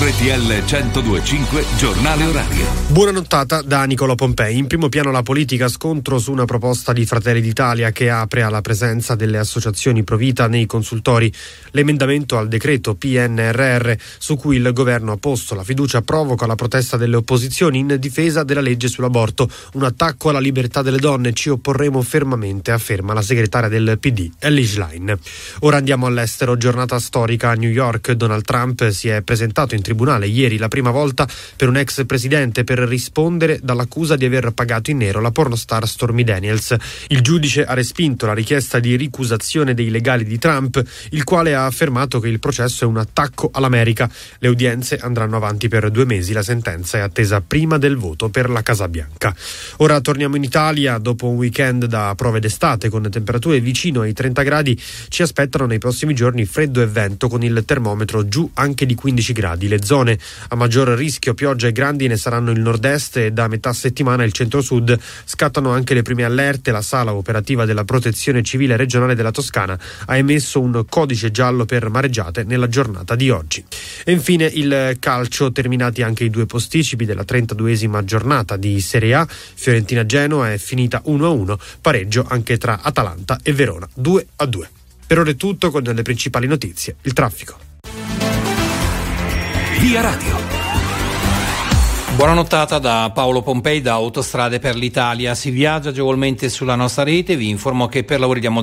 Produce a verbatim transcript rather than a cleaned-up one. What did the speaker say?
R T L centodue e cinque giornale orario. Buona nottata da Nicola Pompei. In primo piano la politica, scontro su una proposta di Fratelli d'Italia che apre alla presenza delle associazioni pro vita nei consultori. L'emendamento al decreto P N R R su cui il governo ha posto la fiducia provoca la protesta delle opposizioni in difesa della legge sull'aborto. Un attacco alla libertà delle donne, ci opporremo fermamente, afferma la segretaria del P D, Ellie Schlein. Ora andiamo all'estero, giornata storica a New York. Donald Trump si è presentato in tribunale ieri, la prima volta per un ex presidente, per rispondere dall'accusa di aver pagato in nero la pornostar Stormy Daniels. Il giudice ha respinto la richiesta di ricusazione dei legali di Trump, il quale ha affermato che il processo è un attacco all'America. Le udienze andranno avanti per due mesi, la sentenza è attesa prima del voto per la Casa Bianca. Ora torniamo in Italia. Dopo un weekend da prove d'estate con temperature vicino ai trenta gradi, ci aspettano nei prossimi giorni freddo e vento, con il termometro giù anche di quindici gradi. Le zone a maggior rischio pioggia e grandine saranno il nord-est e da metà settimana il centro-sud. Scattano anche le prime allerte. La sala operativa della Protezione Civile regionale della Toscana ha emesso un codice giallo per mareggiate nella giornata di oggi. E infine il calcio, terminati anche i due posticipi della trentaduesima giornata di Serie A. Fiorentina-Genoa è finita uno a uno, pareggio anche tra Atalanta e Verona due a due. Per ora è tutto con le principali notizie. Il traffico. Via Radio. Buona nottata da Paolo Pompei da Autostrade per l'Italia. Si viaggia agevolmente sulla nostra rete. Vi informo che per lavori di